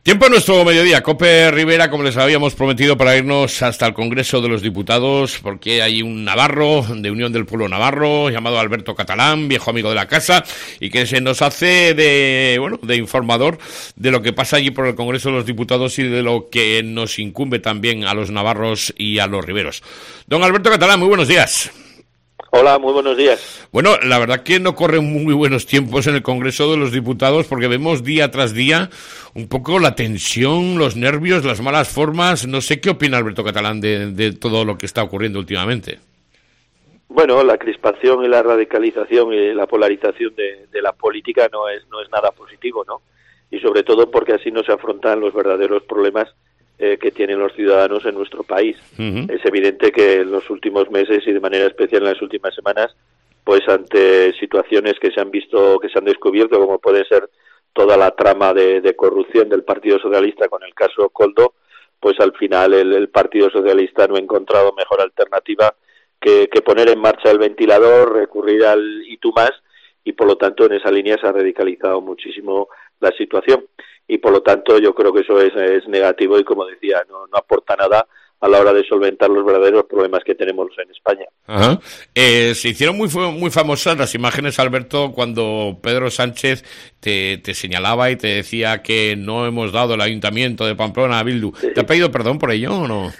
Tiempo en nuestro mediodía, Cope Rivera, como les habíamos prometido, para irnos hasta el Congreso de los Diputados, porque hay un navarro de Unión del Pueblo Navarro, llamado Alberto Catalán, viejo amigo de la casa, y que se nos hace de informador de lo que pasa allí por el Congreso de los Diputados y de lo que nos incumbe también a los navarros y a los riberos. Don Alberto Catalán, muy buenos días. Hola, muy buenos días. Bueno, la verdad que no corren muy buenos tiempos en el Congreso de los Diputados porque vemos día tras día un poco la tensión, los nervios, las malas formas. No sé qué opina Alberto Catalán de todo lo que está ocurriendo últimamente. Bueno, la crispación y la radicalización y la polarización de la política no es nada positivo, ¿no? Y sobre todo porque así no se afrontan los verdaderos problemas que tienen los ciudadanos en nuestro país. Uh-huh. Es evidente que en los últimos meses y de manera especial en las últimas semanas, pues ante situaciones que se han visto, que se han descubierto, como puede ser toda la trama de corrupción del Partido Socialista con el caso Koldo, pues al final el Partido Socialista no ha encontrado mejor alternativa que poner en marcha el ventilador, recurrir al y tú más, y por lo tanto en esa línea se ha radicalizado muchísimo la situación. Y por lo tanto yo creo que eso es negativo y, como decía, no aporta nada a la hora de solventar los verdaderos problemas que tenemos en España. Ajá. Se hicieron muy famosas las imágenes, Alberto, cuando Pedro Sánchez te señalaba y te decía que no hemos dado el Ayuntamiento de Pamplona a Bildu. Sí. ¿Te ha pedido perdón por ello o no?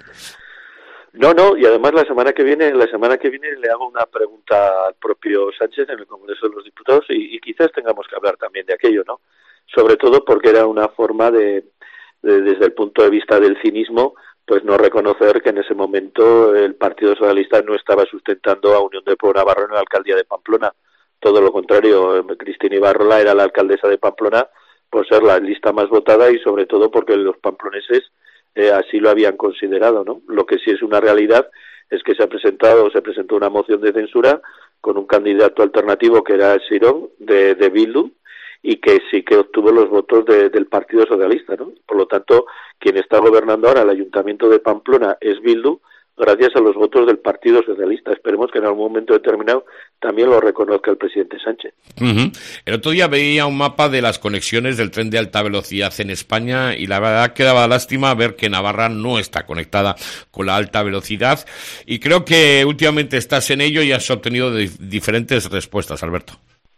No, y además la semana que viene le hago una pregunta al propio Sánchez en el Congreso de los Diputados y quizás tengamos que hablar también de aquello, ¿no? Sobre todo porque era una forma de desde el punto de vista del cinismo, pues no reconocer que en ese momento el Partido Socialista no estaba sustentando a Unión del Pueblo Navarro en la alcaldía de Pamplona. Todo lo contrario, Cristina Ibarrola era la alcaldesa de Pamplona por ser la lista más votada y sobre todo porque los pamploneses así lo habían considerado, ¿no? Lo que sí es una realidad es que se presentó una moción de censura con un candidato alternativo que era Sirón de Bildu, y que sí que obtuvo los votos del Partido Socialista, ¿no? Por lo tanto, quien está gobernando ahora el Ayuntamiento de Pamplona es Bildu, gracias a los votos del Partido Socialista. Esperemos que en algún momento determinado también lo reconozca el presidente Sánchez. Uh-huh. El otro día veía un mapa de las conexiones del tren de alta velocidad en España y la verdad que daba lástima ver que Navarra no está conectada con la alta velocidad y creo que últimamente estás en ello y has obtenido diferentes respuestas, Alberto.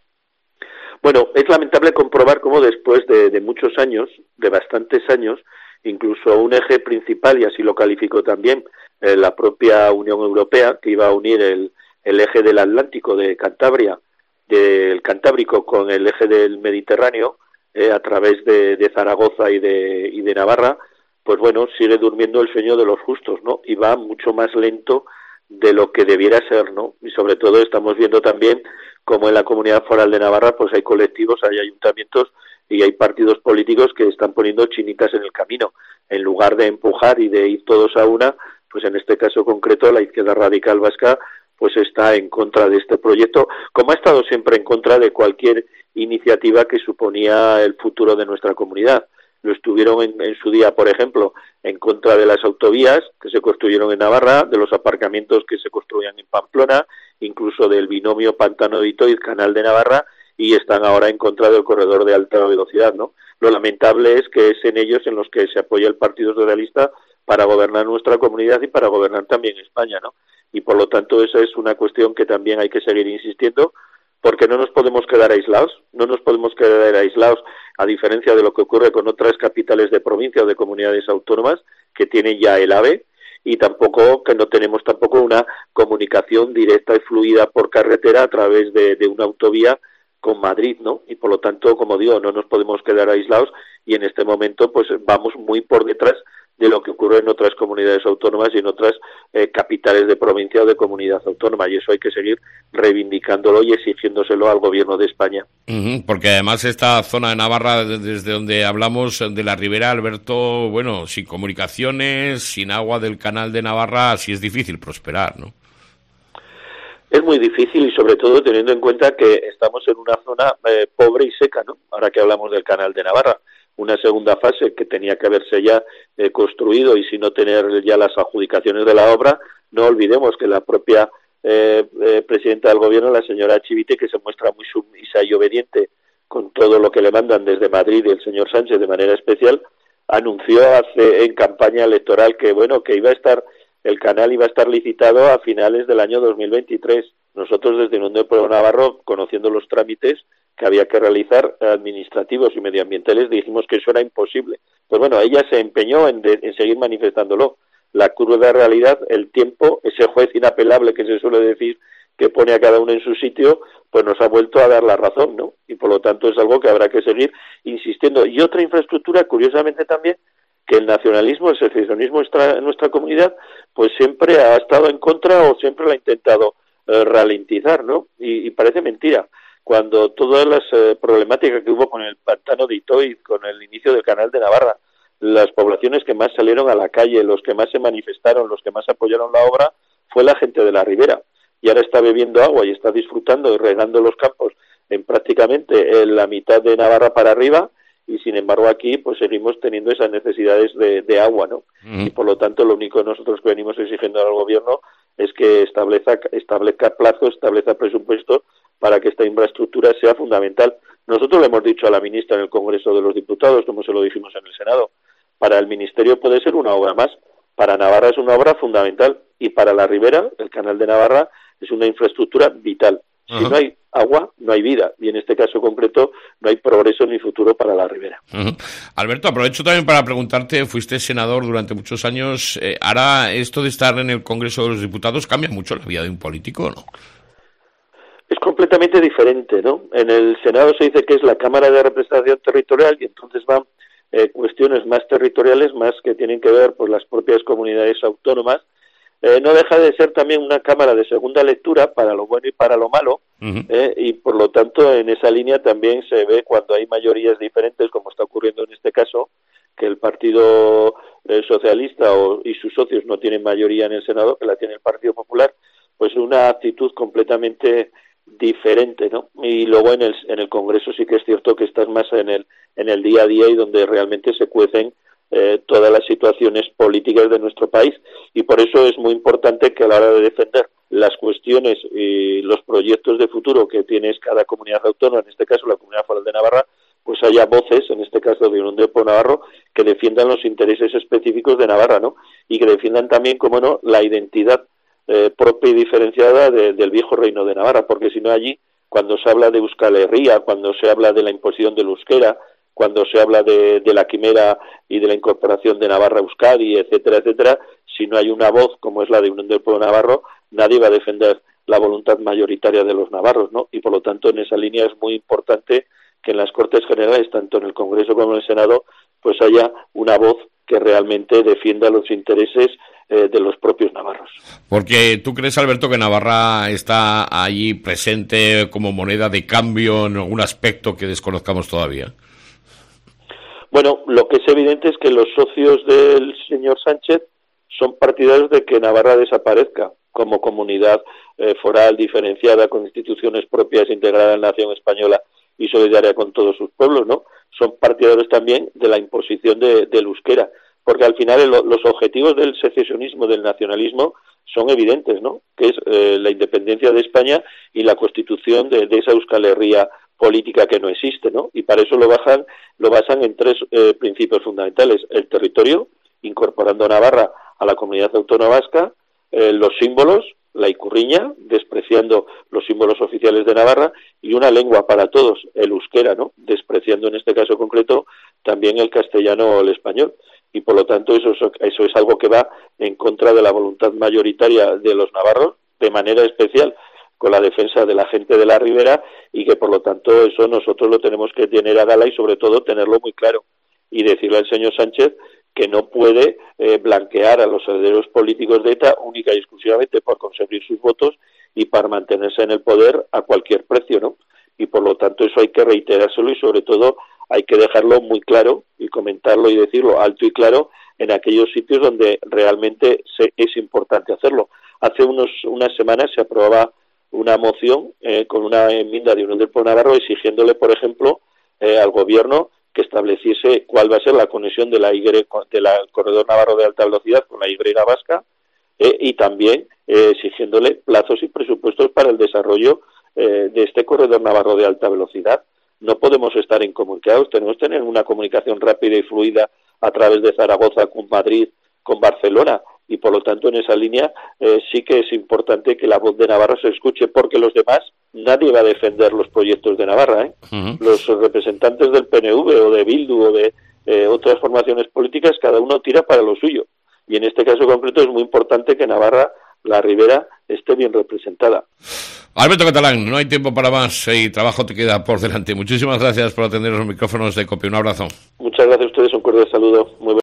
Bueno, es lamentable comprobar cómo después de muchos años, de bastantes años, incluso un eje principal, y así lo calificó también la propia Unión Europea, que iba a unir el eje del Atlántico de Cantabria, del Cantábrico con el eje del Mediterráneo, a través de Zaragoza y de Navarra, pues bueno, sigue durmiendo el sueño de los justos, ¿no? Y va mucho más lento de lo que debiera ser, ¿no? Y sobre todo estamos viendo también como en la Comunidad Foral de Navarra pues hay colectivos, hay ayuntamientos y hay partidos políticos que están poniendo chinitas en el camino. En lugar de empujar y de ir todos a una, pues en este caso concreto la Izquierda Radical Vasca pues está en contra de este proyecto, como ha estado siempre en contra de cualquier iniciativa que suponía el futuro de nuestra comunidad. Lo estuvieron en su día, por ejemplo, en contra de las autovías que se construyeron en Navarra, de los aparcamientos que se construían en Pamplona, incluso del binomio Pantano-Itoiz, Canal de Navarra, y están ahora en contra del corredor de alta velocidad, ¿no? Lo lamentable es que es en ellos en los que se apoya el Partido Socialista para gobernar nuestra comunidad y para gobernar también España, ¿no? Y por lo tanto esa es una cuestión que también hay que seguir insistiendo, porque no nos podemos quedar aislados, a diferencia de lo que ocurre con otras capitales de provincia o de comunidades autónomas que tienen ya el AVE, y que no tenemos tampoco una comunicación directa y fluida por carretera a través de una autovía con Madrid, ¿no? Y por lo tanto, como digo, no nos podemos quedar aislados y en este momento pues vamos muy por detrás de lo que ocurre en otras comunidades autónomas y en otras capitales de provincia o de comunidad autónoma, y eso hay que seguir reivindicándolo y exigiéndoselo al gobierno de España. Uh-huh, porque además esta zona de Navarra, desde donde hablamos de la ribera, Alberto, bueno, sin comunicaciones, sin agua del canal de Navarra, así es difícil prosperar, ¿no? Es muy difícil y sobre todo teniendo en cuenta que estamos en una zona pobre y seca, ¿no? Ahora que hablamos del canal de Navarra. Una segunda fase que tenía que haberse ya construido y si no tener ya las adjudicaciones de la obra, no olvidemos que la propia presidenta del gobierno, la señora Chivite, que se muestra muy sumisa y obediente con todo lo que le mandan desde Madrid y el señor Sánchez de manera especial, anunció en campaña electoral que bueno, que el canal iba a estar licitado a finales del año 2023. Nosotros desde Unión del Pueblo Navarro, conociendo los trámites que había que realizar administrativos y medioambientales, dijimos que eso era imposible. Pues bueno, ella se empeñó en seguir manifestándolo. La cruda realidad, el tiempo, ese juez inapelable que se suele decir que pone a cada uno en su sitio, pues nos ha vuelto a dar la razón, ¿no? Y por lo tanto es algo que habrá que seguir insistiendo. Y otra infraestructura, curiosamente también, que el nacionalismo, el secesionismo en nuestra comunidad, pues siempre ha estado en contra o siempre lo ha intentado ralentizar, ¿no? Y parece mentira. Cuando todas las problemáticas que hubo con el pantano de Itoiz, con el inicio del canal de Navarra, las poblaciones que más salieron a la calle, los que más se manifestaron, los que más apoyaron la obra, fue la gente de la ribera. Y ahora está bebiendo agua y está disfrutando y regando los campos en prácticamente en la mitad de Navarra para arriba, y sin embargo aquí pues seguimos teniendo esas necesidades de agua, ¿no? Y por lo tanto lo único que nosotros que venimos exigiendo al gobierno es que establezca plazos, establezca presupuestos para que esta infraestructura sea fundamental. Nosotros le hemos dicho a la ministra en el Congreso de los Diputados, como se lo dijimos en el Senado, para el Ministerio puede ser una obra más, para Navarra es una obra fundamental, y para la ribera, el canal de Navarra, es una infraestructura vital. Si no hay agua, no hay vida, y en este caso concreto no hay progreso ni futuro para la ribera. Alberto, aprovecho también para preguntarte, fuiste senador durante muchos años, ¿ahora esto de estar en el Congreso de los Diputados cambia mucho la vida de un político o no? Es completamente diferente, ¿no? En el Senado se dice que es la Cámara de Representación Territorial, y entonces van cuestiones más territoriales, más que tienen que ver por las propias comunidades autónomas. No deja de ser también una Cámara de segunda lectura para lo bueno y para lo malo, y por lo tanto en esa línea también se ve cuando hay mayorías diferentes, como está ocurriendo en este caso, que el Partido Socialista y sus socios no tienen mayoría en el Senado, que la tiene el Partido Popular, pues una actitud completamente diferente, ¿no? Y luego en el Congreso sí que es cierto que estás más en el día a día y donde realmente se cuecen todas las situaciones políticas de nuestro país, y por eso es muy importante que a la hora de defender las cuestiones y los proyectos de futuro que tiene cada comunidad autónoma, en este caso la Comunidad Foral de Navarra, pues haya voces, en este caso de Unión del Pueblo Navarro, que defiendan los intereses específicos de Navarra, ¿no? Y que defiendan también, como no, la identidad propia y diferenciada del viejo reino de Navarra, porque si no allí, cuando se habla de Euskal Herria, cuando se habla de la imposición del euskera, cuando se habla de la quimera y de la incorporación de Navarra a Euskadi, etcétera, etcétera, si no hay una voz como es la de Unión del Pueblo Navarro, nadie va a defender la voluntad mayoritaria de los navarros, ¿no? Y por lo tanto en esa línea es muy importante que en las Cortes Generales, tanto en el Congreso como en el Senado, pues haya una voz que realmente defienda los intereses de los propios navarros. Porque tú crees, Alberto, que Navarra está allí presente como moneda de cambio en algún aspecto que desconozcamos todavía. Bueno, lo que es evidente es que los socios del señor Sánchez son partidarios de que Navarra desaparezca como comunidad foral diferenciada, con instituciones propias, integrada en la nación española y solidaria con todos sus pueblos, ¿no? Son partidarios también de la imposición del euskera, porque al final los objetivos del secesionismo, del nacionalismo, son evidentes, ¿no? Que es la independencia de España y la constitución de esa Euskal Herria política que no existe, ¿no? Y para eso lo basan en tres principios fundamentales: el territorio, incorporando a Navarra a la comunidad autónoma vasca, los símbolos, la ikurriña, despreciando los símbolos oficiales de Navarra, y una lengua para todos, el euskera, ¿no? Despreciando en este caso concreto también el castellano o el español. Y por lo tanto eso es algo que va en contra de la voluntad mayoritaria de los navarros, de manera especial con la defensa de la gente de la ribera, y que por lo tanto eso nosotros lo tenemos que tener a gala y sobre todo tenerlo muy claro y decirle al señor Sánchez que no puede blanquear a los herederos políticos de ETA única y exclusivamente por conseguir sus votos y para mantenerse en el poder a cualquier precio, ¿no? Y por lo tanto eso hay que reiterárselo y sobre todo hay que dejarlo muy claro y comentarlo y decirlo alto y claro en aquellos sitios donde realmente es importante hacerlo. Hace unas semanas se aprobaba una moción con una enmienda de Unión del Pueblo Navarro exigiéndole, por ejemplo, al gobierno que estableciese cuál va a ser la conexión de del corredor navarro de alta velocidad con la Y vasca, y también exigiéndole plazos y presupuestos para el desarrollo de este corredor navarro de alta velocidad. No podemos estar incomunicados, tenemos que tener una comunicación rápida y fluida a través de Zaragoza con Madrid, con Barcelona, y por lo tanto en esa línea sí que es importante que la voz de Navarra se escuche, porque los demás, nadie va a defender los proyectos de Navarra, Los representantes del PNV o de Bildu o de otras formaciones políticas, cada uno tira para lo suyo, y en este caso concreto es muy importante que Navarra, la Ribera, esté bien representada. Alberto Catalán, no hay tiempo para más y trabajo te queda por delante. Muchísimas gracias por atender los micrófonos de COPE. Un abrazo. Muchas gracias a ustedes, un cordial saludo. Muy